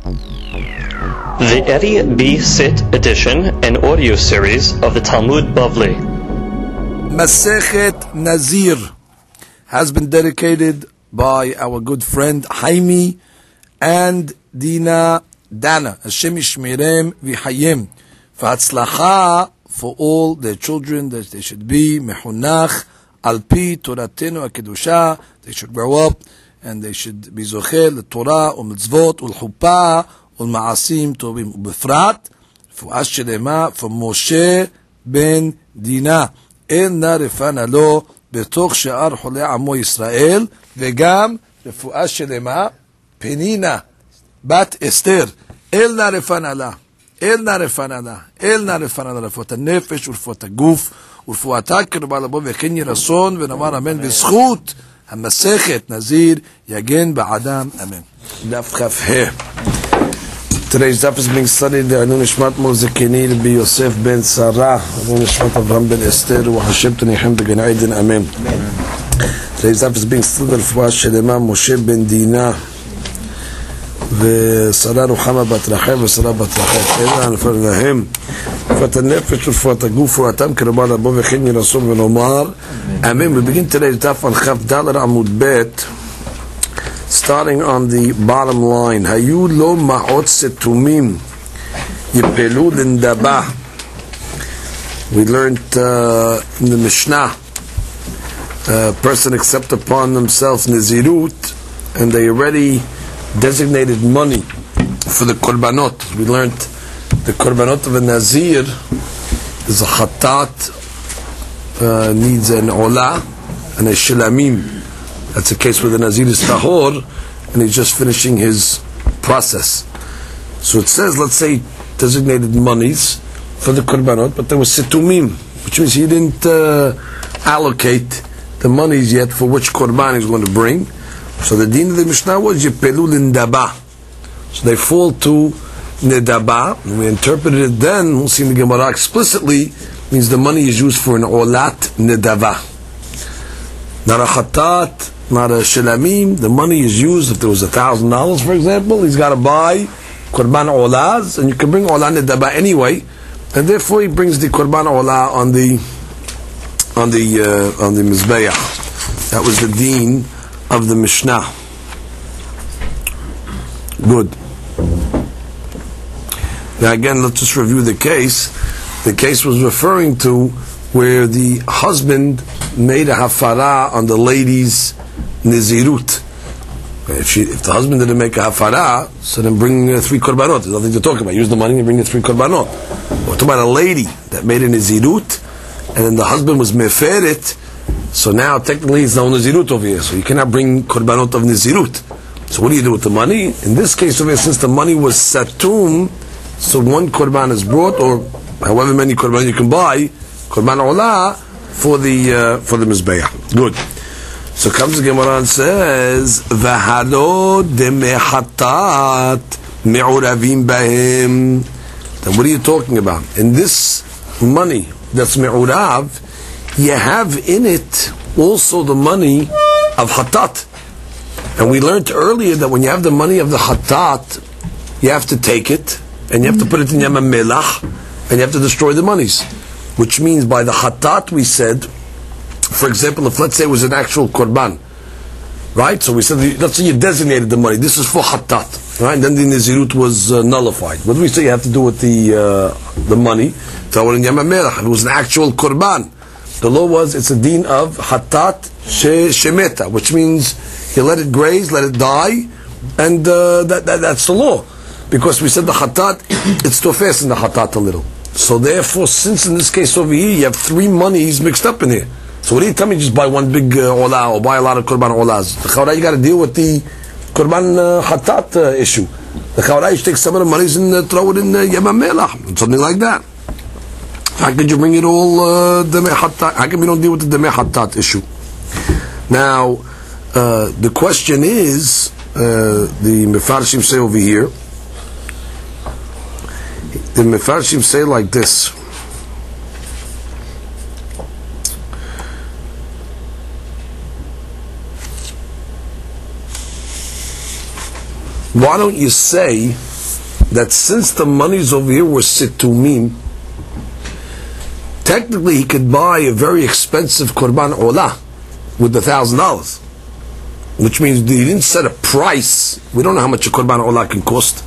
The Eddie B. Sit edition and audio series of the Talmud Bavli. Masechet Nazir has been dedicated by our good friend Haimi and Dina Dana. Hashem Yishmerem V'Hayim. V'Hatzlacha for all their children, that they should be Mehunach Al-Pi Toratenu HaKedusha. They should grow up and they should be Zocher L'Torah U'Mitzvot U'L'Chuppah U'Ma'asim Tovim U'Befrat. Fu'as Shelema from Moshe ben Dina. אלנה רפנה לו בתוך שאר חולי עמו ישראל, וגם רפואה שלמה פנינה בת אסתר. אלנה רפנה לה, אלנה רפנה לה, אלנה רפנה לה, רפואת הנפש ורפואת הגוף ורפואתה קרבה לבוא וכן יהי רצון ונאמר אמן. בזכות המסכת נזיר יגן בעדם אמן. דף כ"ה. Today's daf is being studied Anu Nishmat Mozekini Rabbi Yosef ben Sarah, Anu Nishmat Avraham ben Esther, Hashem Tanechem Began Eden Amen. Today's daf is being studied Refuah Shelema Moshe ben Dina ושרה רוחמה בת רחל ושרה בת רחל. אלא נפל להם רפואת הנפש ורפואת הגוף ורפואתם קרבה לבוא וכן יהי רצון ונאמר אמן. We begin today's daf on Chaf Dalet Amud Bet, starting on the bottom line. Hayu lo ma'ot setumim yipelu lindaba. We learned in the Mishnah, a person accept upon themselves Nazirut, and they already designated money for the korbanot. We learned the korbanot of a Nazir is a Khatat, needs an Olah and a Shilamim. That's a case where the Nazir is tahor and he's just finishing his process. So it says, let's say, designated monies for the korbanot, but there was situmim, which means he didn't allocate the monies yet for which korban he's going to bring. So the deen of the Mishnah was yipelu lindaba. So they fall to nedaba, and we interpreted it then, we'll see in the Gemara explicitly, means the money is used for an olat nedava. Not a khatat, not a shilamim. The money is used, if there was $1,000, for example, he's got to buy korban olaz, and you can bring olah nedaba anyway, and therefore he brings the korban olah on the mizbeach. That was the deen of the Mishnah. Good. Now again, let's just review the case. The case was referring to where the husband made a hafara on the lady's nizirut. If the husband didn't make a hafara, so then bring 3 korbanot. There's nothing to talk about. Use the money and bring the 3 korbanot. We're talking about a lady that made a nizirut, and then the husband was meferet. So now technically it's no nizirut over here. So you cannot bring korbanot of nizirut. So what do you do with the money? In this case over here, since the money was satum, so 1 korban is brought, or however many korban you can buy, korban olah for the mizbeach. Good. So comes the Gemara and says, "V'halo demechatat me'uravim bahem." Then what are you talking about? In this money that's me'urav, you have in it also the money of hatat. And we learned earlier that when you have the money of the hatat, you have to take it and you have to put it in Yam Melach and you have to destroy the monies. Which means by the hatat we said, for example, if let's say it was an actual korban, right? So we said, let's say you designated the money. This is for hatat, right? And then the nizirut was nullified. What do we say you have to do with the money? Throw it in Yam Melach. If it was an actual korban, the law was it's a deen of hatat shemeta, which means you let it graze, let it die, and that's the law. Because we said the hatat, it's tofes in the hatat a little. So therefore, since in this case over here, you have 3 monies mixed up in here. So what do you tell me, just buy one big olah or buy a lot of korban olahs? The chawra, you got to deal with the korban hatat issue. The chawra, you take some of the monies and throw it in Yam Melach, something like that. How could you bring it all demei hatat? How come you don't deal with the demei hatat issue? Now, the question is, the Mefarshim say over here, the Mefarshim say like this. Why don't you say that since the monies over here were situmim, technically he could buy a very expensive korban olah with the $1,000, which means he didn't set a price. We don't know how much a korban olah can cost.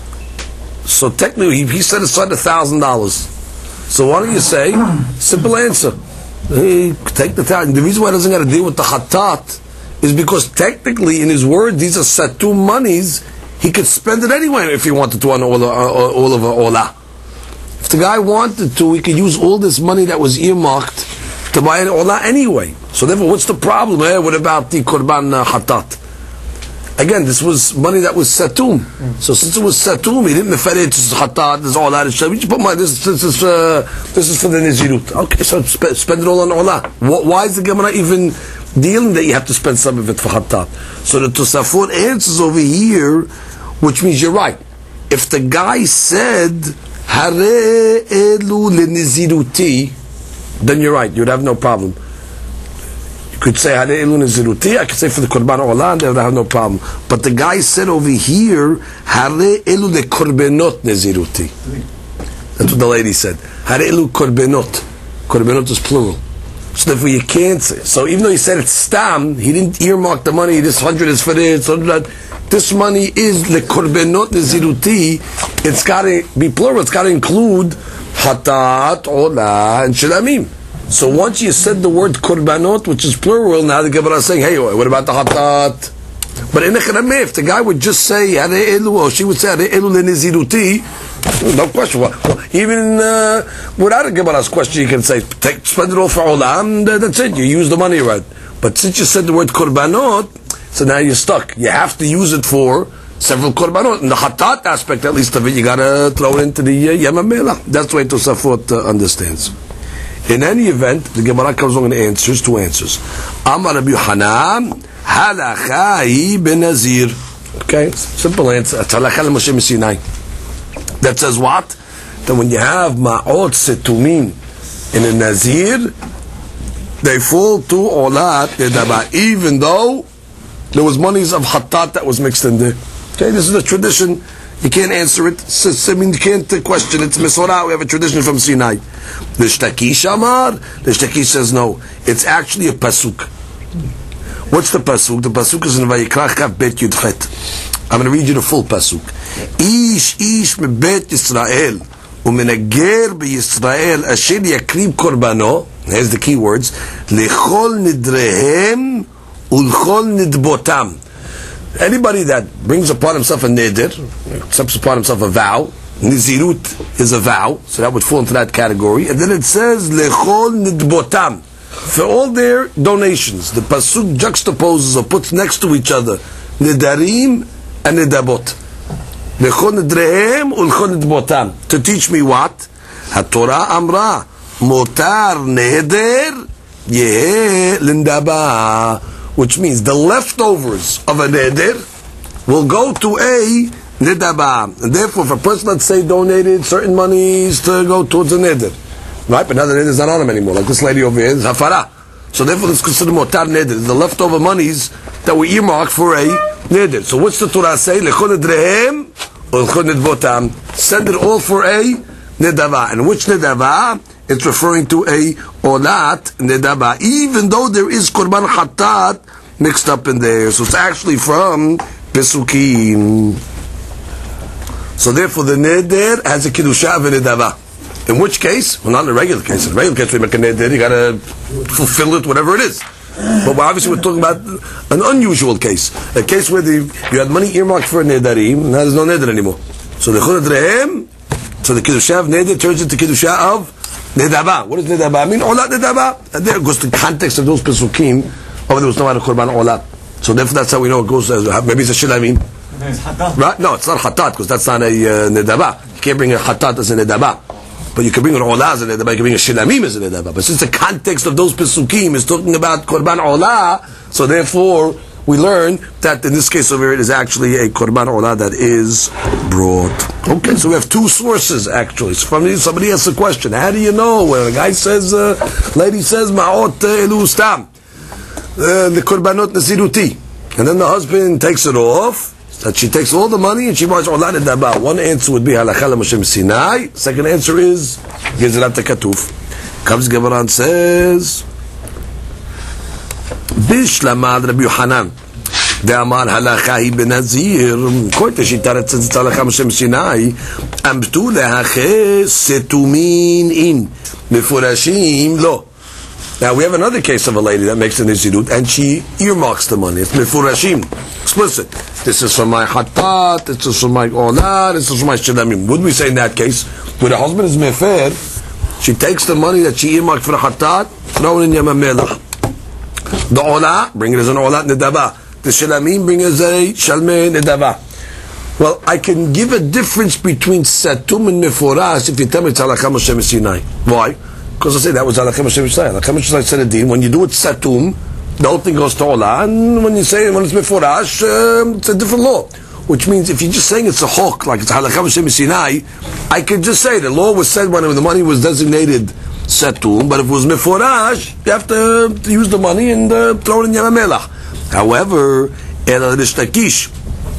So technically he set aside $1,000. So why don't you say, simple answer, hey, take the $1,000. The reason why he doesn't got to deal with the chatat is because technically in his word these are satum monies. He could spend it anyway if he wanted to on all of olah. If the guy wanted to, he could use all this money that was earmarked to buy an olah anyway. So therefore, what's the problem? What about the korban hatat? Again, this was money that was satum. So since it was satum, he didn't meferet this hatat, this olah. We just put money. This is for the nizirut. Okay, so spend it all on olah. Why is the Gemara even dealing that you have to spend some of it for hatat? So the Tosafot answers over here, which means you're right. If the guy said Hare elu leniziruti, then you're right. You'd have no problem. You could say Hare elu leniziruti. I could say for the korban olah, and they would have no problem. But the guy said over here Hare elu le korbenot neziruti. That's what the lady said. Hare elu korbenot. Korbenot is plural. So therefore you can't say. So even though he said it's stam, he didn't earmark the money. This 100 is for this. This money is le korbenot neziruti. It's got to be plural. It's got to include hatat, olah, and shilamim. So once you said the word korbanot, which is plural, now the Gemara is saying, hey, what about the hatat? But in Echanameh, if the guy would just say hare elu, or she would say hare elu le neziruti, no question. Even without a Gemara's question, you can say, spend it all for olah, and that's it. You use the money right. But since you said the word korbanot, so now you're stuck. You have to use it for several korbanot. In the hatat aspect, at least of it, you gotta throw it into the yamamela. That's the way Tosafot understands. In any event, the Gemara comes along and answers two answers. Amar Rabbi Yochanan, halacha hi benazir. Okay, simple answer. It's halacha l'Moshe Sinai. That says what? That when you have ma'ot setumim in a nazir, they fall to olat nedaba, even though there was monies of hatat that was mixed in there. Okay, this is a tradition. You can't answer it. I mean, you can't question it. It's Mesorah. We have a tradition from Sinai. The Shtakish Amar. The Shtakish says no. It's actually a pasuk. What's the pasuk? The pasuk is in Vayikra Chav Bet Yudchet. I'm going to read you the full pasuk. Ish mebet Yisrael umenager b'Yisrael asher yakrib korbano. Here's the key words. Lechol nidrehem ulchol nidbotam. Anybody that brings upon himself a neder, accepts upon himself a vow, nizirut is a vow, so that would fall into that category. And then it says lechol nidbotam, for all their donations. The pasuk juxtaposes or puts next to each other nidarim and nidabot. Lechol nidrehem ulchol nidbotam. To teach me what? HaTorah amra motar neder yeh lindaba. Which means the leftovers of a neder will go to a nidaba. And therefore, if a person, let's say, donated certain monies to go towards a neder, right? But now the neder is not on him anymore. Like this lady over here is hafara. So therefore, it's considered motar neder. The leftover monies that were earmarked for a neder. So what's the Torah say? Lechol nedrehem or lechol nedbotam. Send it all for a nidaba. And which nidaba? It's referring to a olat nedaba, even though there is korban hatat mixed up in there. So it's actually from Pesukim. So therefore the neder has a kiddusha of a nedaba. In which case, well, not in the regular case. In the regular case, we make a neder, you gotta fulfill it, whatever it is. But obviously we're talking about an unusual case. A case where you had money earmarked for a nedarim, now there's no neder anymore. So the chudadrehem, so the kiddusha of neder turns into kiddusha of nedaba. What does nedaba mean? Olat nedaba. And there goes the context of those pesukim. Oh, there was no other korban olat. So therefore that's how we know it goes as, maybe it's a shilamim. Right? No, it's not hatat, because that's not a nedaba. You can't bring a hatat as a nedaba. But you can bring an olah as a nedaba, you can bring a shilamim as a nedaba. But since the context of those pesukim is talking about korban olah, so therefore we learn that in this case over here it is actually a korban olah that is brought. Okay, so we have two sources actually. So somebody asks a question, how do you know when a guy says, lady says, ma'ot elu stam, the korbanot nasiruti, and then the husband takes it off, that she takes all the money and she buys Olah Nedaba. One answer would be Halakha Moshe Sinai. Second answer is Gezerat Ketuf. Comes Gemara and says Bishlamad Rabbi Yohanan De'amar Halakha hi benazir Koite Shitaret Tzitz Halakha Moshe Sinai Amtu lehache setumin in Mefurashim lo. Now we have another case of a lady that makes the Nizirut and she earmarks the money. It's Mefurashim, explicit. This is for my Hatat, this is for my Olah, this is for my Shilamim. Would we say in that case, where the husband is Mefer, she takes the money that she earmarked for the Hatat, throw it in Yamamelach. The Olah, bring it as an Olah Nedava. The Shilamim, bring it as a Shalmei Nedava. Well, I can give a difference between Satum and Meforash if you tell me it's Halakha Moshe Sinai. Why? Because I say that was Halakha Moshe Sinai. Halakha Moshe Sinai said a din. When you do it Satum, the whole thing goes to Olah, and when you say it when it's Meforash, it's a different law. Which means if you're just saying it's a hok, like it's Halakha Moshe Sinai, I could just say the law was said when the money was designated Satum, but if it was Meforash, you have to use the money and throw it in Yamamelach. However, El Rishtakish,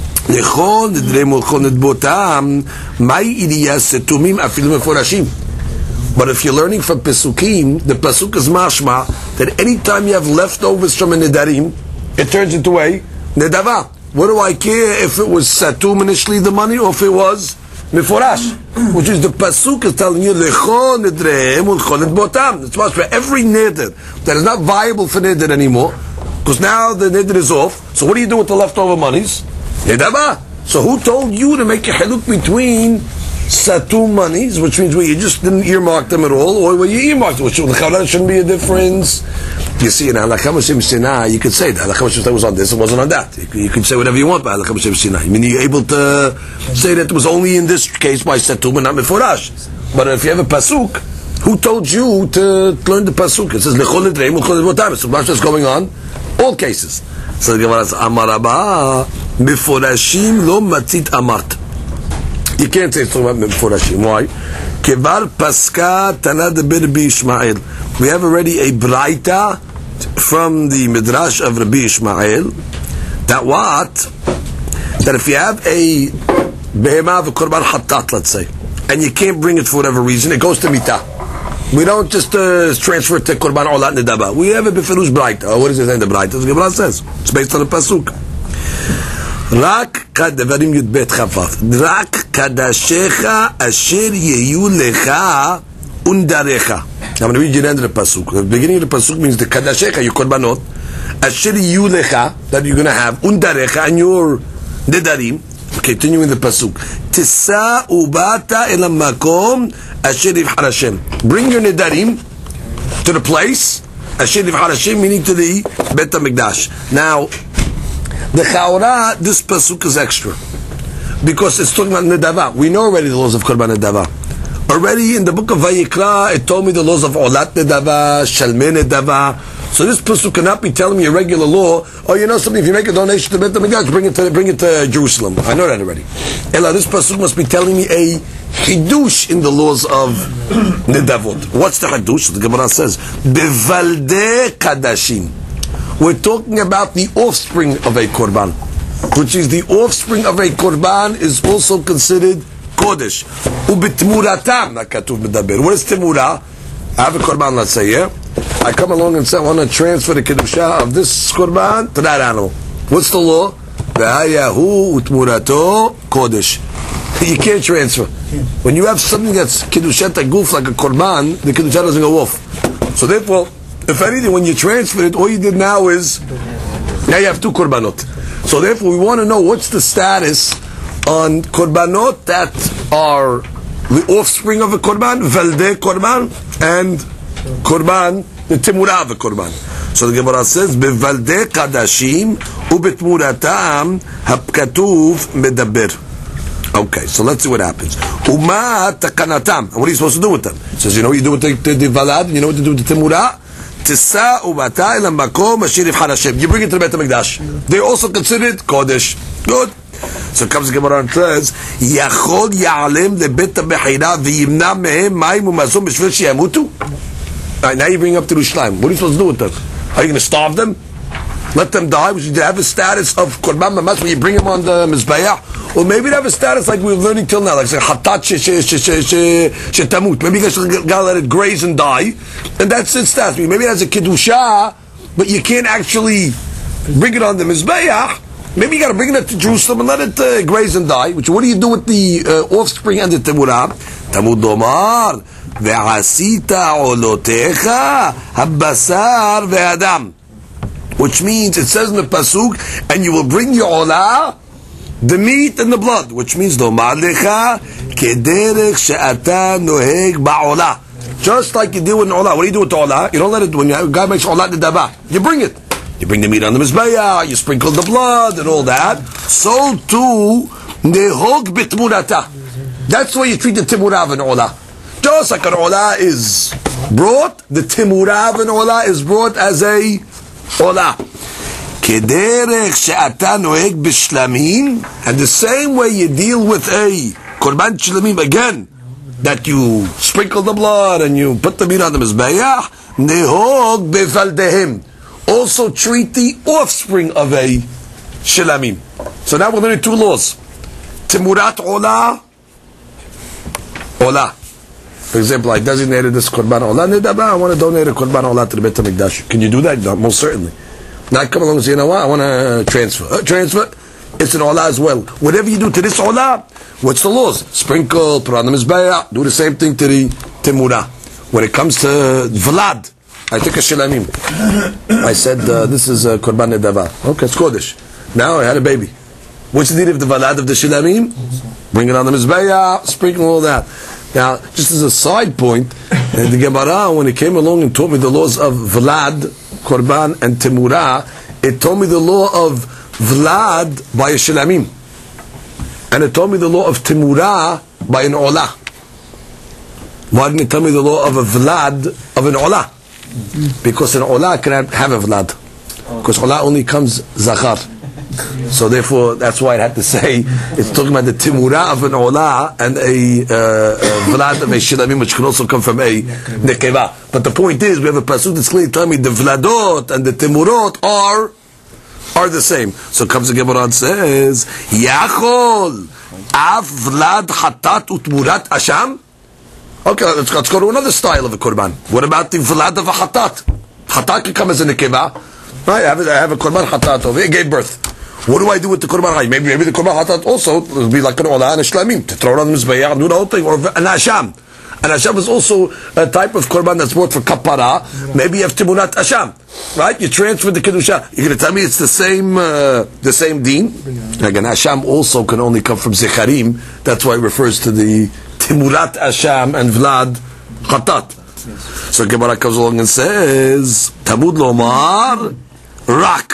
Lechol Nidre Molchol Nidbotam, Mai Iliyas Setumim Afil Meforashim. But if you're learning from Pesukim, the Pasuk is mashma that anytime you have leftovers from a Nedarim, it turns into a Nedava. What do I care if it was Satum initially the money or if it was Meforash? Which is the Pasuk is telling you Lechol Nidre Molchol Nidbotam. It's mashma for every Neder that is not viable for Neder anymore, because now the Neder is off. So what do you do with the leftover monies? Nedava. So who told you to make a haluk between Satum monies, which means where you just didn't earmark them at all, or where you earmarked them, which shouldn't be a difference? You see, in Halakha Moshe Sinai, you could say that Halakha Moshe Sinai was on this, it wasn't on that. You could say whatever you want by Halakha Moshe Sinai. I mean, you're able to say that it was only in this case by Satum and not Meforash. But if you have a Pasuk, who told you to learn the Pasuk? It says, Lechol Nidrei Molchol Nidbotam. So much is going on, all cases. So the Gemara says, Amar Abba, Meforashim lo matzit amart. You can't say it's talking about Meforashim. Why? Kevar paska tanad Rabbi Ishmael. We have already a braita from the Midrash of Rabbi Ishmael that what? That if you have a behemah of a korban hatat, let's say, and you can't bring it for whatever reason, it goes to mitah. We don't just transfer it to korban olat nedaba. We have a beferush braita. What is it in the braita? The Gemara says it's based on the pasuk. רק כדברים י"ב חפף, רק קדשך אשר יהיו לך ונדריך. I'm going to read you the end of the pasuk. The beginning of the pasuk means the kadashecha, your korbanot, asher yihyu lecha, that you're going to have, undarecha, and your nedarim. Continuing the pasuk, tisa ubata el makom asher yivhar Hashem. Bring your nedarim to the place asher yivhar Hashem, meaning to the Bet HaMikdash. Now, the Chaura, this pasuk is extra because it's talking about nedava. We know already the laws of korban nedava. Already in the book of Vayikra, it told me the laws of olat nedava, shalmei nedava. So this pasuk cannot be telling me a regular law. Oh, you know something? If you make a donation to Bet HaMikdash, bring it to Jerusalem. I know that already. Ella, this pasuk must be telling me a chidush in the laws of nedavot. What's the chidush? The Gemara says, bevalde kadashim. We're talking about the offspring of a korban, which is the offspring of a korban is also considered kodesh. Ubitmuratam nakatuv medaber. What is timura? I have a korban, let's say, yeah? I come along and say, I want to transfer the kedusha of this korban to that animal. What's the law? Ve'hayahu utmurato kodesh. You can't transfer. When you have something that's kedushat aguf like a korban, the kedusha doesn't go off. So therefore, if anything, when you transfer it, all you did now is, now you have two korbanot. So therefore, we want to know what's the status on korbanot that are the offspring of a korban, velde korban, and korban, the timura of a korban. So the Gemara says, bevalde kadashim ubetmuratam hapkatuv medaber. Okay, so let's see what happens. Uma takanatam. What are you supposed to do with them? It says, you know what you do with the valad, and you know what to do with the timura? You bring it to the Bet HaMikdash. They're also considered kodesh. Good. So comes the Gemara and says, Yachol ya'alem lebet ha'bechira v'yimna mehem mayim u'mazon b'shvil sheyamutu. Now you bring up to Yerushalayim. What are you supposed to do with them? Are you going to starve them? Let them die, which they have a status of korban mamash when you bring them on the mizbeach, or maybe they have a status like we were learning till now, like say hatat shetamut. Maybe you gotta let it graze and die, and that's its status. Maybe it has a kedusha, but you can't actually bring it on the mizbeach. Maybe you got to bring it to Jerusalem and let it graze and die. Which, what do you do with the offspring and the temurah? Tamud domar ve'asita olotecha habasar ve'adam. Which means it says in the pasuk, and you will bring your olah, the meat and the blood. Which means domar lecha kederech she'ata noheg ba'olah. Just like you do with olah. What do you do with the olah? You don't let it when a guy makes olah nedava. You bring it. You bring the meat on the mizbeah, you sprinkle the blood and all that. So too, nehog bitmurata. That's why you treat the timurah of an olah. Just like an olah is brought, the timurah of an olah is brought as a olah. Kederech she'ata noeg b'shlamim, and the same way you deal with a korban shlamim again, that you sprinkle the blood and you put the meat on the mizbeah, nehog b'faldehem. Also treat the offspring of a shilamim. So now we're learning two laws. Timurat olah. Olah. For example, I designated this korban olah nedaba. I want to donate a korban olah to the Beit HaMikdash. Can you do that? No, most certainly. Now I come along and say, you know what? I want to transfer. Transfer. It's an olah as well. Whatever you do to this olah, what's the laws? Sprinkle, put on the mizbeah, do the same thing to the timurah. When it comes to vlad, I took a shilamim. I said, this is korban nedava. Okay, it's kodesh. Now I had a baby. What's the need of the valad of the shilamim? Bring it on the mizbeah, sprinkle all that. Now, just as a side point, the Gemara, when it came along and taught me the laws of vlad, korban, and timurah, it told me the law of vlad by a shilamim. And it told me the law of timurah by an olah. Why didn't it tell me the law of a vlad of an olah? Because an olah cannot have a vlad. Because olah only comes zachar. So therefore, that's why I had to say it's talking about the timurah of an olah and a vlad of a shilamim, which can also come from a nekeva. But the point is, we have a pasuk that's clearly telling me the vladot and the timurot are the same. So comes the Gemara and says, Yachol av vlad hatat utmurat asham. Okay, let's go to another style of a korban. What about the vlad of a hatat? Hatat can come as a nekeva. Right, I have a korban hatat over here, it gave birth. What do I do with the korban? Maybe the korban hatat also will be like an olah and a shlamim, to throw it on the mizbeah and do the whole thing. Or an asham. An asham is also a type of korban that's brought for kapara. Maybe you have timurat asham. Right? You transfer the kedusha. You're going to tell me it's the same deen? Again, asham also can only come from zecharim. That's why it refers to the timurat asham and vlad khatat. So Gemara comes along and says, Tamud lomar rak.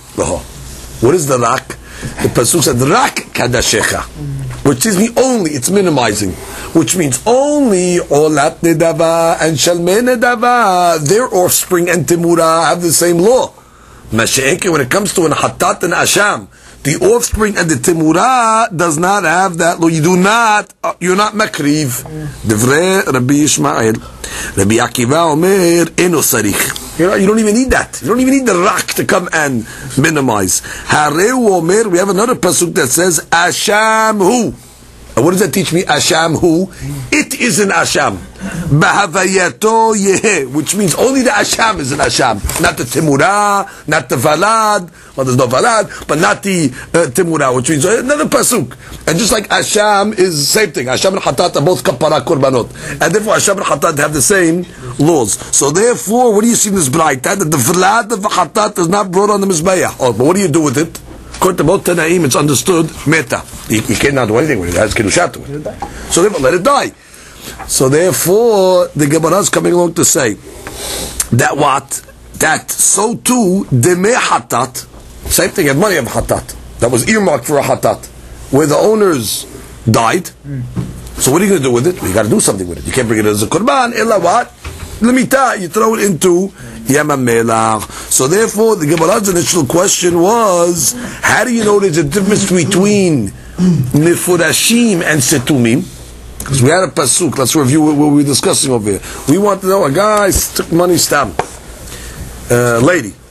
What is the rak? The pasuk said rak kadashecha, which is the only. It's minimizing, which means only olat nedava and shalmei nedava, their offspring and timurah have the same law. Mashiach, when it comes to an hatat and asham, the offspring and the timurah does not have that law. You're not makriv. Divrei Rabbi Yishmael. Rabbi Akiva Omer eno sarich. You don't even need that. You don't even need the rak to come and minimize. Hareu Omer, we have another pasuk that says asham hu. What does that teach me? Asham hu. It is an asham. Bahavayato yeh, which means only the asham is an asham, not the timurah, not the valad. Well, there's no valad, but not the timurah, which means another pasuk. And just like asham is the same thing. Asham and hatat are both kapara korbanot, and therefore asham and hatat have the same laws. So therefore, what do you see in this bright? That the valad of the hatat is not brought on the mizbeah. Oh, but what do you do with it? According to both Tanaim, it's understood meta. You cannot do anything with it. It has kedusha to it. So therefore, let it die. So therefore, the Gemara is coming along to say that what? That so too, demeh hatat, same thing, had money of hatat. That was earmarked for a hatat, where the owners died. So what are you going to do with it? Well, you got to do something with it. You can't bring it as a korban, illa what? Limita, you throw it into Yam HaMelach. So therefore, the Gemara's initial question was, how do you know there's a difference between Mefurashim and Setumim? Because we had a pasuk. Let's review what we were discussing over here. We want to know, a guy took money stamp. Lady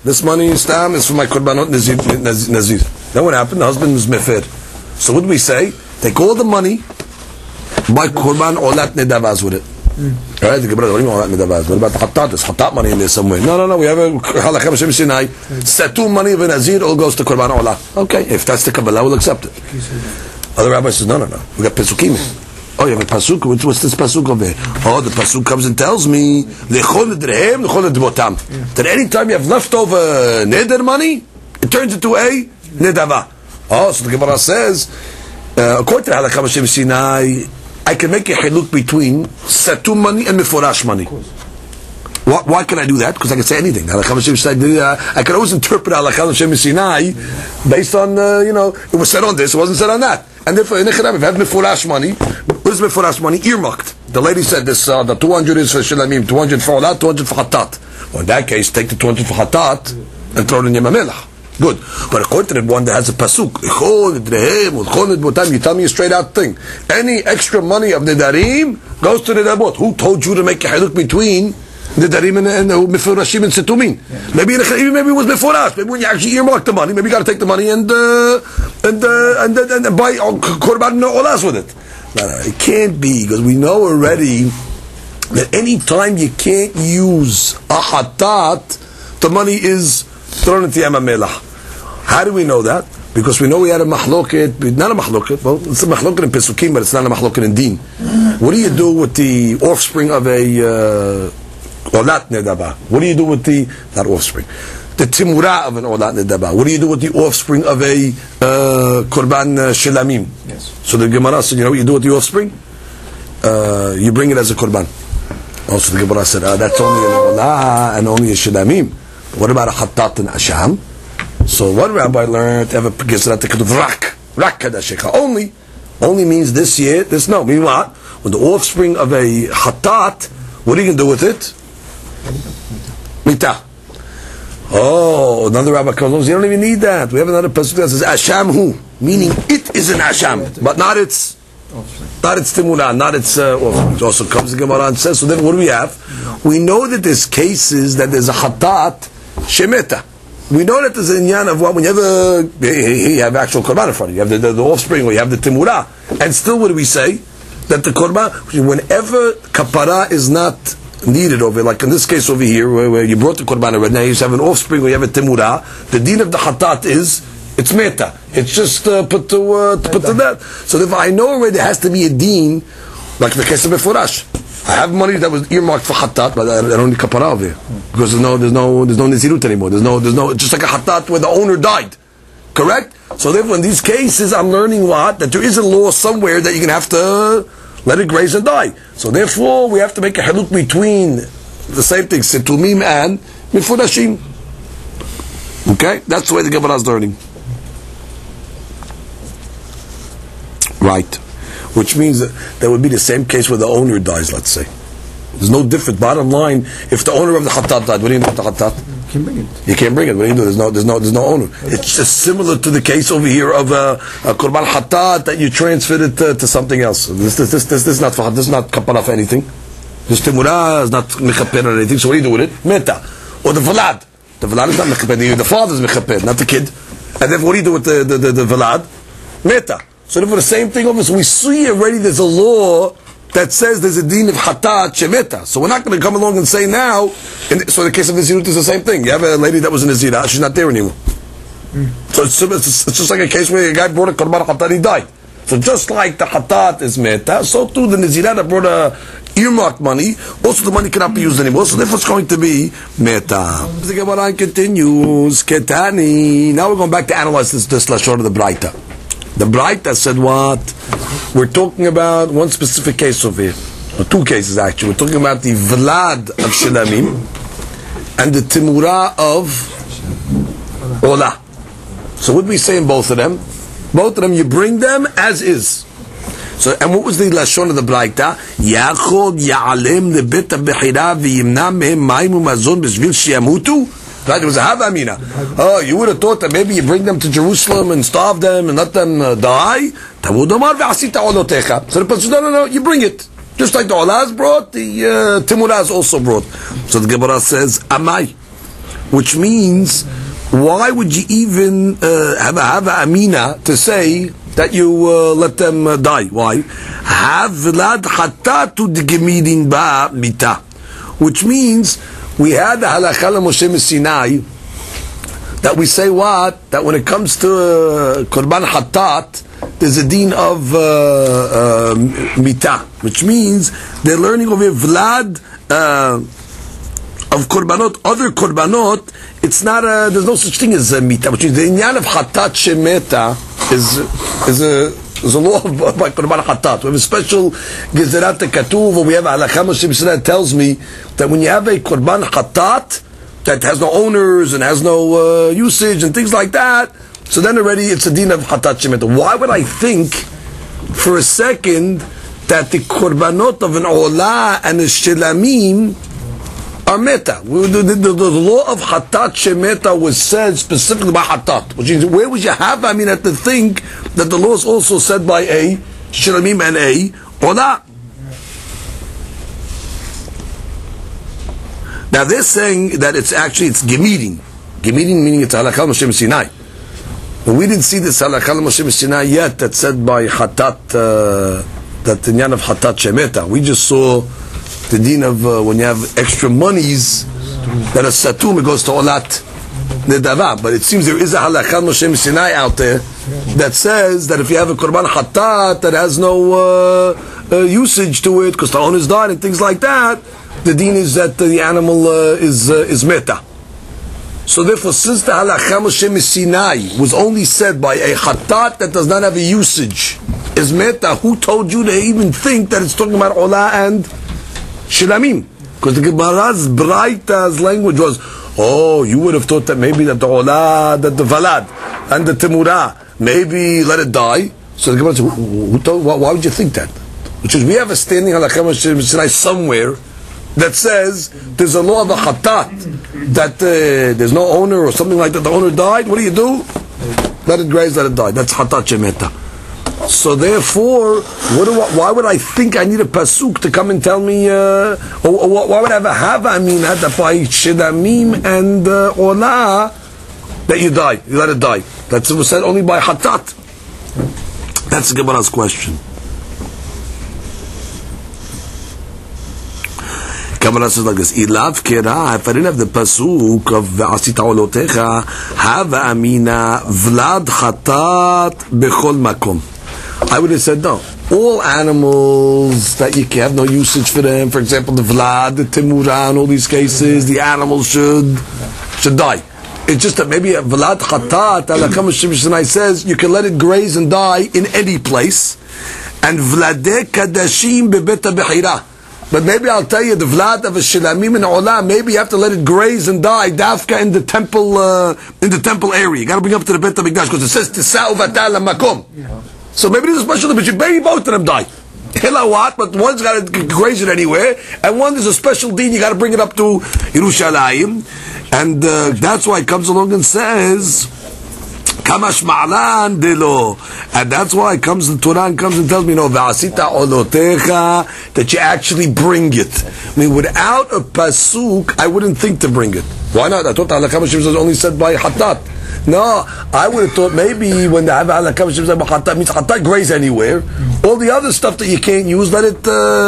This money is stam is for my korbanot nazir. Then what happened? The husband was mefer. So what do we say? Take all the money, buy korban olat nedavaz with it. Alright, the Gemara, what do you mean olat nedavaz? What about the hatat? There's hatat money in there somewhere. No, we have a halakha b'shem Sinai. Setum money of a nazir, all goes to korban olah. Okay, if that's the Kabbalah, we'll accept it. Other rabbis says, no. We got pesukim. Oh, you have a pasuk. What's this pasuk over there? Oh, the pasuk comes and tells me that any time you have leftover neder money, it turns into a nedava. Oh, so the Gemara says, according to the halakha b'shem Sinai, I can make a haluk between satum money and meforash money. Why can I do that? Because I can say anything. I can always interpret halakha b'shem Sinai based on it was said on this, it wasn't said on that. And therefore, if I have meforash money, what is meforash money? Earmarked. The lady said this, the 200 is for shilamim, 200 for olat, 200 for hatat. Well, in that case, take the 200 for hatat and throw it in Yom HaMelech. Good. But according to the one that has a pasuk, you tell me a straight out thing. Any extra money of Nidarim goes to the Nedabot. Who told you to make a haluk between Nidarim and Meforashim and Setumin? Maybe it was Meforash. Maybe when you actually earmark the money, maybe you got to take the money and buy Korban Olas with it. No, it can't be, because we know already that any time you can't use a hatat, the money is thrown into Yom HaMelech. How do we know that? Because we know we had a mahloket, not a mahloket, well, it's a mahloket in Pesukim, but it's not a mahloket in Din. What do you do with the offspring of a olat nedaba? What do you do with the, not offspring, the timura of an olat nedaba? What do you do with the offspring of a korban shilamim? Yes. So the Gemara said, you know what you do with the offspring? You bring it as a korban. Also the Gemara said, that's only an olah and only a shilamim. What about a hatat and asham? So one rabbi learned ever gives that rak kadashika. Only means this year, this no. Mean what? When the offspring of a hatat, what are you going to do with it? Mita. Oh, another rabbi comes along. You don't even need that. We have another pasuk that says asham hu, meaning it is an asham, but not its timuna, not its offspring. It also comes to Gemara and says. So then, what do we have? We know that there's cases that there's a hatat shemeta. We know that there's an inyan of what, whenever you have actual korban in front of you, you have the offspring, or you have the timura, and still what do we say? That the korban, whenever kapara is not needed over, like in this case over here, where you brought the korban already, now you have an offspring or you have a timura, the din of the hatat is, it's meta. It's just put to that. So if I know already there has to be a din, like the case of Meforash. I have money that was earmarked for hatat, but I don't need kapara over here because there's no nizirut anymore. There's no it's just like a hatat where the owner died. Correct? So therefore, in these cases, I'm learning that there is a law somewhere that you're gonna have to let it graze and die. So therefore, we have to make a haluk between the same thing, setumim and mifurashim. Okay, that's the way the Gemara is learning. Right. Which means that would be the same case where the owner dies, let's say. There's no difference. Bottom line, if the owner of the hatat died, what do you do with the hatat? You can't bring it. You can't bring it. What do you do? There's no owner. It's just similar to the case over here of a korban hatat that you transferred it to something else. This is not for, this is not kapara for anything. This timura is not mechaper or anything. So what do you do with it? Meta. Or the velad. The velad is not mechaper. The father is mechaper, not the kid. And then what do you do with the velad? Meta. So therefore the same thing over. So we see already there's a law that says there's a din of hatat shemeta. So we're not going to come along and say now. So in the case of Nazirut is the same thing. You have a lady that was in Nazirah, she's not there anymore. So it's just like a case where a guy brought a korban hatat, he died. So just like the hatat is meta, so too the Nazirah that brought a earmarked money, also the money cannot be used anymore. So therefore it's going to be meta. The Gemara continues. Ketani. Now we're going back to analyze this lashon of the Braita. The Braita said what? We're talking about one specific case over here. Or two cases actually. We're talking about the Vlad of Shilamim and the Timura of Ola. So what do we say in both of them? Both of them, you bring them as is. So, and what was the Lashon of the Braita? Yachod ya'alem lebet ha'bechira v'yimna mehem mayim u'mazon b'shvil shiyamutu. Right, it was a havamina. Oh, you would have thought that maybe you bring them to Jerusalem and starve them and let them die. So the person said, no, you bring it. Just like the Olaz brought, the Timurah is also brought. So the Gemara says, Amai. which means, why would you even have a amina to say that you let them die? Why? Havlad hatatu d'gemirin ba mita, which means we had the halakha Moshe Sinai that we say what? That when it comes to korban hatat, there's a deen of mita, which means they're learning over Vlad of korbanot, other korbanot. It's not there's no such thing as mita, which means the inyan of hatat shemeta is a law by korban hatat. We have a special gezerat katuv, or we have halakha Moshe Sinai that tells me that when you have a korban hatat that has no owners and has no usage and things like that, so then already it's a din of hatat shemeta. Why would I think for a second that the korbanot of an olah and a shelamim are meta? The law of hatat shemeta was said specifically by hatat, which means where would you have to think that the law is also said by a shelamim and a olah? Now they're saying that it's gemirin. Gemirin meaning it's halakha Moshe Sinai. But we didn't see this halakha Moshe Sinai yet that said by hatat, that the nyan of hatat shemeta. We just saw the din of when you have extra monies that a satum, it goes to olat nedava. But it seems there is a halakha Moshe Sinai out there that says that if you have a korban hatat that has no usage to it because the owner's died and things like that, the din is that the animal is meta. So therefore, since the halakha Moshe Sinai was only said by a hatat that does not have a usage, is meta, who told you to even think that it's talking about olah and shilamim? Because the Gemara's Braita's language was, you would have thought that maybe that the olah, that the valad and the temura, maybe let it die. So the Gemara said, why would you think that? Which is, we have a standing halakha Moshe Sinai somewhere that says there's a law of a hatat that there's no owner or something like that. The owner died. What do? Let it graze, let it die. That's hatat shemeta. So therefore, why would I think I need a pasuk to come and tell me? Why would I have amina that by shedamim and olah that you die, you let it die? That was said only by hatat. That's the Gemara's question. Gemara says like this: Ilav kera. If I didn't have the pasuk of Ve'asita olotecha, hava amina vlad chatat bechol makom, I would have said no. All animals that you can have no usage for them, for example, the vlad, the timura, in all these cases, the animals should die. It's just that maybe a vlad chatat, halakha Moshe Sinai says you can let it graze and die in any place, and vladeh kadashim bebeta bechira. But maybe I'll tell you the vlad of a shilamim and olah, maybe you have to let it graze and die dafka in the temple area. You got to bring up to the Bet HaMikdash because it says tisa'u v'tal makom. So maybe there's a special, but maybe both of them die. Hilawat, but one's got to graze it anywhere, and one is a special deed. You got to bring it up to Yerushalayim, and that's why it comes along and says Kamash ma'lan delo, and that's why it comes the Torah and comes and tells me, no, v'asita olotecha, that you actually bring it. I mean, without a pasuk, I wouldn't think to bring it. Why not? I thought the halakha Moshe was only said by hatat. No, I would have thought maybe when they have halakha Moshe said by hatat means hatat graze anywhere. All the other stuff that you can't use, let it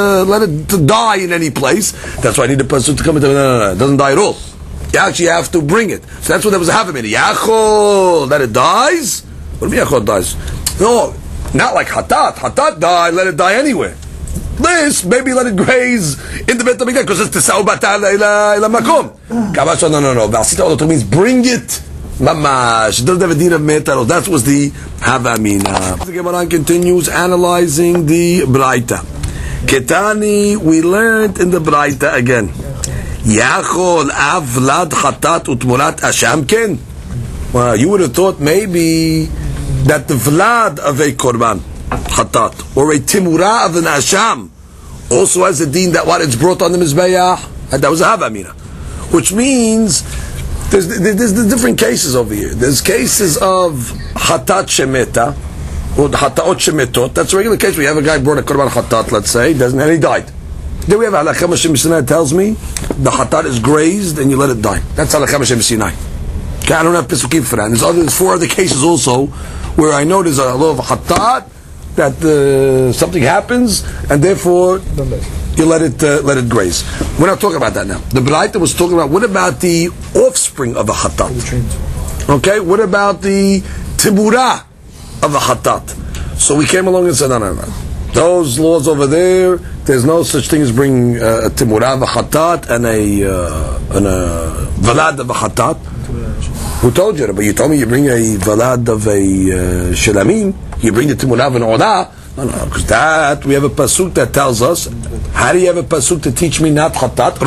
die in any place. That's why I need a pasuk to come and tell me, no, it doesn't die at all. You actually have to bring it. So that's what there was a havamina. Yachol, that it dies? What do you mean yachol dies? No, not like hatat. Hatat die, let it die anywhere. This, maybe let it graze in the Bet HaMikdash, because it's tisa'u b'tal ila makom. Kamash, no. V'asita olotecha means bring it. Mamash. It doesn't have a din of metal. That was the havamina. The Gemara continues analyzing the Braita. Ketani, we learned in the Braita again. Yachol avlad chatat utmurat asham ken. Well, you would have thought maybe that the vlad of a korban chatat or a timura of an asham also has a deen that what it's brought on the mizbeach, and that was a havamina, which means there's the different cases over here. There's cases of chatat shemeta or hataot shemetot. That's a regular case where you have a guy brought a korban chatat, let's say, and he died. Then we have halakha Hashem Sinai tells me the hatat is grazed and you let it die. That's halakha Hashem Sinai. Okay, I don't have pesukim for that. There's 4 other cases also where I know there's a law of hatat that something happens and therefore you let it graze. We're not talking about that now. The Braita was talking about what about the offspring of a hatat? Okay, what about the tibura of a hatat? So we came along and said, no. Those laws over there, there's no such thing as bringing a timurah of a hatat and a valad of a hatat. Who told you? But you told me you bring a valad of a shelamim, you bring the timurah of an olah. No, because that, we have a pasuk that tells us, how do you have a pasuk to teach me not hatat?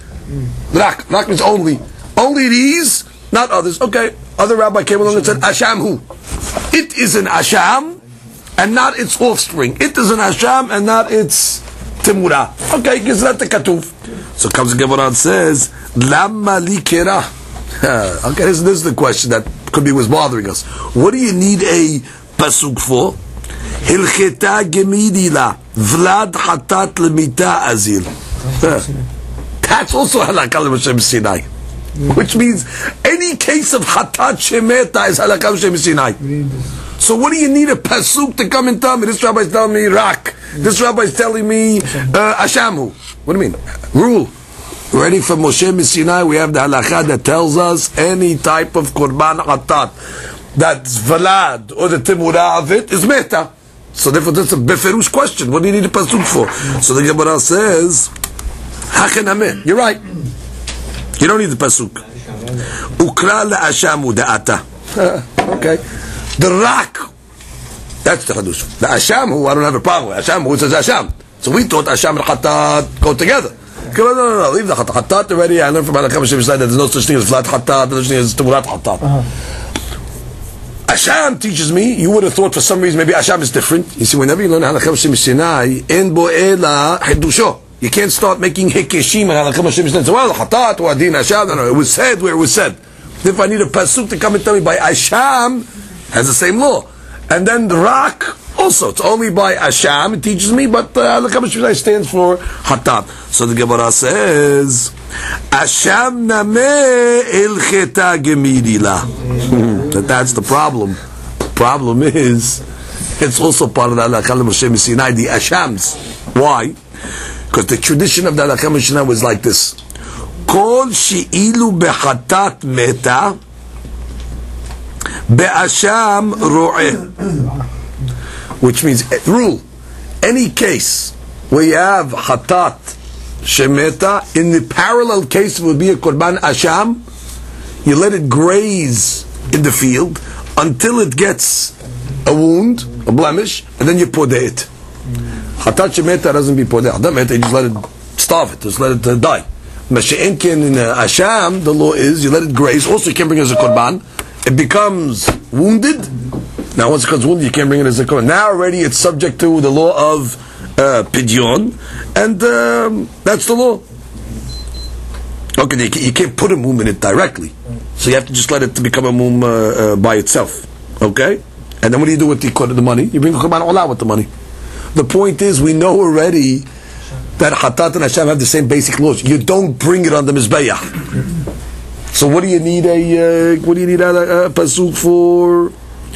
Rak means only these, not others. Okay, other rabbi came along and said, asham hu. It is an asham, and not its offspring. It is an asham and not its timura. Okay, gizrat katuf. So comes the Gemara and says, Lama li kera. Okay, this is the question that could be was bothering us. What do you need a pasuk for? Hilcheta gemidila vlad hatat lemita azil. That's also halakha l'Moshe Sinai, which means any case of hatat shemeta is halakha l'Moshe Sinai. So what do you need a pasuk to come and tell me? This rabbi is telling me rak. This rabbi is telling me ashamu. What do you mean? Rule. Ready for Moshe Sinai? We have the halakha that tells us any type of korban hatat that's valad or the timura of it is meta. So therefore that's a beferush question. What do you need a pasuk for? So the Gemara says, Hachenameh. You're right. You don't need the pasuk. Ukra la'ashamu da'ata. Okay. The rak, that's the hadush. The asham who I don't have a problem with. Asham who says asham. So we thought asham and hatat go together. No. Leave the hatat already. I learned from halakha Hashem Sinai that there's no such thing as flat hatat, there's no such thing as timurat hatat. Asham teaches me, you would have thought for some reason maybe asham is different. You see, whenever you learn halakha Hashem Sinai, en bo ela hidusho. You can't start making hikeshim and halakha Hashem Sinai. So, well, hatat or adin asham. No, it was said where it was said. If I need a pasuk to come and tell me by asham, has the same law. And then the rak also, it's only by asham it teaches me, but look how much stands for hatat. So the Gemara says, asham name ilcheta gemidila. That's the problem. Problem is, it's also part of the halakha Moshe Sinai, the ashams. Why? Because the tradition of the halakha Sinai was like this: kol she'ilu behatat meta be'asham ro'eh, which means rule. Any case where you have hatat shemeta, in the parallel case it would be a korban asham. You let it graze in the field until it gets a wound, a blemish, and then you podeh it. Hatat shemeta doesn't be podeh. Hatat shemeta, you just let it starve it, just let it die. Mashi'enkin in asham, the law is you let it graze. Also, you can bring it as a korban. It becomes wounded. Now, once it becomes wounded, you can't bring it as a korban. Now, already, it's subject to the law of pidyon, and that's the law. Okay, you can't put a mum in it directly, so you have to just let it to become a mum by itself. Okay, and then what do you do with the money? You bring the korban olah with the money. The point is, we know already that hatat and asham have the same basic laws. You don't bring it on the mizbeach. So what do you need a pasuk for?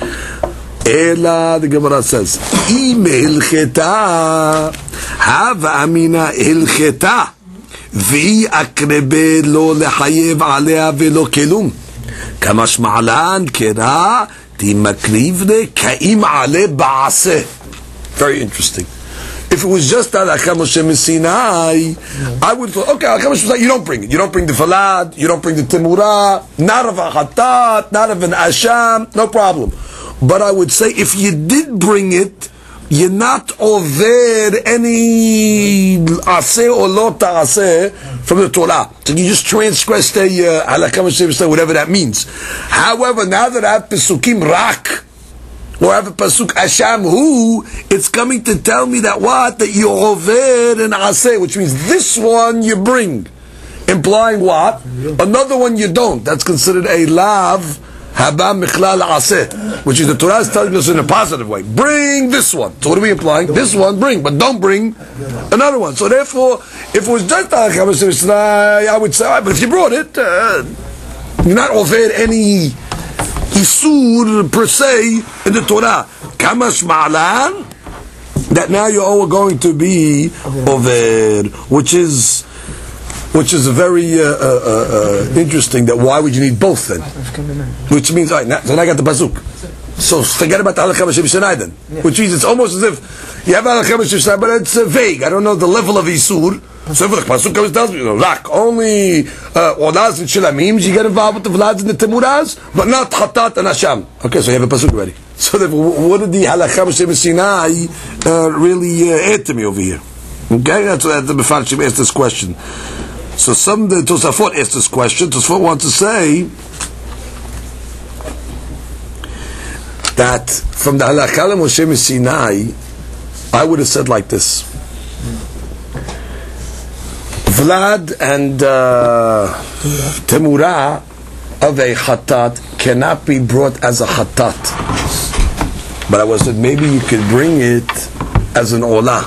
Ela, the Gemara says, Im hilcheta, hava amina hilcheta, vi akrebe lo lechayev alea velo kelum, kamash ma'alan kera ti makrivne kaim ale ba'aseh. Very interesting. If it was just halakha Moshe Sinai, I would have thought, okay, halakha Moshe Sinai, you don't bring it. You don't bring the falad, you don't bring the timura, not of a hatat, not of an asham, no problem. But I would say, if you did bring it, you're not over any aseh or lo ta'aseh from the Torah. So you just transgressed a halakha Moshe Sinai, whatever that means. However, now that I have pesukim rak, or have a pasuk asham hu, it's coming to tell me that what? That you over and aseh, which means this one you bring. Implying what? Another one you don't. That's considered a lav haba michlal aseh, which is the Torah is telling us in a positive way. Bring this one. So what are we implying? This one, bring, but don't bring another one. So therefore, if it was just halakha b'shem Sinai, I would say, but if you brought it, you're not offered any isur per se in the Torah. Kamash ma'alan, that now you're all going to be over, which is a very interesting. That why would you need both then? Which means, so now I got the pasuk. So forget about the halakha b'shem Sinai then. Which means it's almost as if you have halakha b'shem Sinai, but it's vague. I don't know the level of isur. So if the pasuk comes tells me, rak only olas and shilamim, you get involved with the vlads and the temuras, but not hatat and hasham. Okay, so you have a pasuk ready. So what did the halakha b'shem Sinai really add to me over here? Okay, that's what the Mefarshim asked this question. So the Tosafot asked this question. Tosafot wants to say that from the halakha Moshe Sinai, I would have said like this: Vlad and Temura of a hatat cannot be brought as a hatat. But I was said maybe you could bring it as an olah,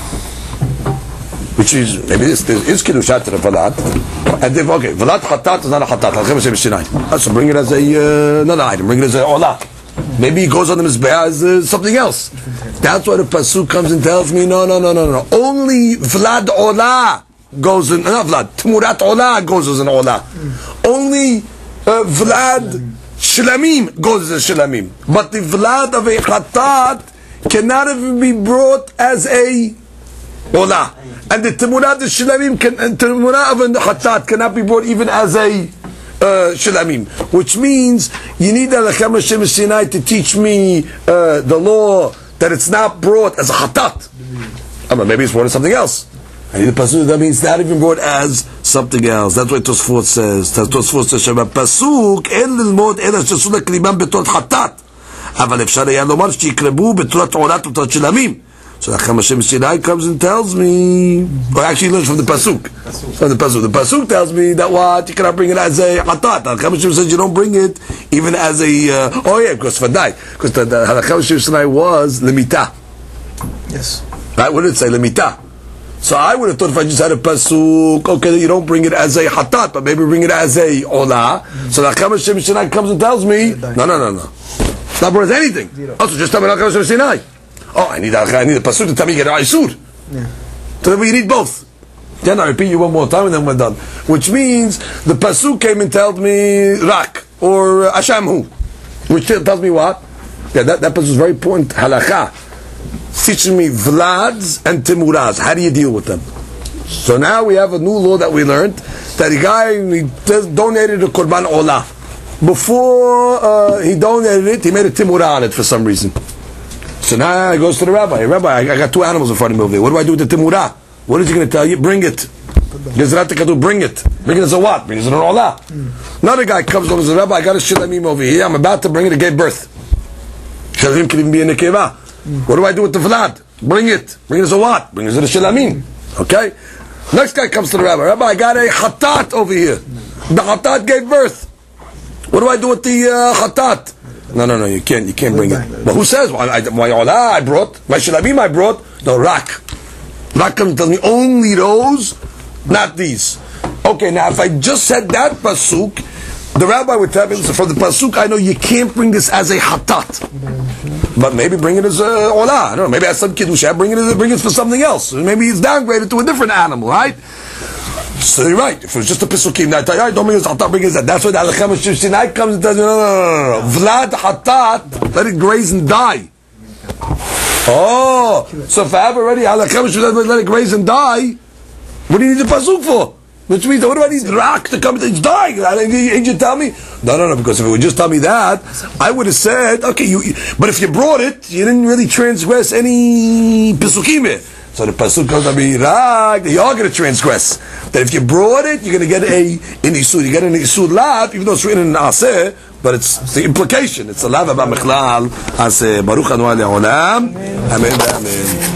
which is maybe this is kiddushat to the Vlad, and if okay, Vlad hatat is not a hatat. So bring it as another item. Bring it as an olah. Maybe it goes on the mizbeah as something else. That's why the pasuk comes and tells me no. Only Vlad olah goes in, not Vlad, Tmurat Olah goes as an Olah. Only Vlad Shilamim goes as a Shilamim. But the Vlad of a Khatat cannot even be brought as a Olah. And the Tmurat of Shilamim, Tmurat of a Khatat cannot be brought even as a Shilamim. Which means you need the halakha b'shem Sinai to teach me the law that it's not brought as a Khatat. Maybe it's brought as something else. And the pasuk that means not even brought as something else. That's what Tosfot says. Tosfot says Shema pasuk en lilmod ela shesu leklimam betot hatat, aval efshar היה לומר שיקרבו בתורת עורת ובתורת שלמים. So the Hashem Sinai comes and tells me, or actually learns from the pasuk. From the pasuk. The pasuk tells me that what you cannot bring it as a hatat. The Hashem says you don't bring it even as a. Because Vadai, because the Hashem Sinai was limita. Yes. Right? What did it say? Limita. So I would have thought if I just had a pasuk, okay, you don't bring it as a hatat, but maybe bring it as a olah. So the Hashem Sinai comes and tells me, no. It's not worth anything. Also, just tell me Hashem Sinai. I need a pasuk to tell me you get an isur. So then we need both. Then I repeat you one more time and then we're done. Which means the pasuk came and told me rak or ashamhu, which tells me what? Yeah, that pasuk is very important. Halakha. Teaching me vlads and timuras. How do you deal with them? So now we have a new law that we learned, that the guy donated a korban olah. Before he donated it, he made a timurah on it for some reason. So now he goes to the rabbi. Rabbi, I got two animals in front of me over there. What do I do with the timurah? What is he going to tell you? Bring it. Bring it. Bring it as a what? Bring it as an olah. Another guy comes over and says, Rabbi, I got a shilamim over here. I'm about to bring it. It gave birth. Shilamim can even be in the keva. What do I do with the vlad? Bring it. Bring it as a what? Bring it as a shilamim. Okay? Next guy comes to the rabbi. Rabbi, I got a hatat over here. The hatat gave birth. What do I do with the hatat? No, you can't bring it. But who says? My olah I brought, my shilamim I brought. No, rak. Rak comes and tells me only those, not these. Okay, now if I just said that pasuk, the rabbi would tell me, so from the pasuk I know you can't bring this as a hatat. But maybe bring it as a olah. I don't know. Maybe as some kiddush, bring it for something else. Maybe it's downgraded to a different animal, right? So you're right. If it was just a pisukim, I tell you, don't bring it as hatat, bring it as that. That's why the halakha b'shem Sinai comes and tells me, no. Vlad hatat, let it graze and die. Oh, so if I have already halakha b'shem Sinai, let it graze and die, what do you need the pasuk for? Which means, what do I need rak to come? It's dying. Ain't you tell me? No. Because if it would just tell me that, I would have said, okay. But if you brought it, you didn't really transgress any pisukim. So the pasuk comes to be rak. You are going to transgress. That if you brought it, you're going to get an isur. You get an isur lav, even though it's written in aseh, but it's the implication. It's a lav abamichlal aseh. Baruch Anu Le'olam. Amen. Amen.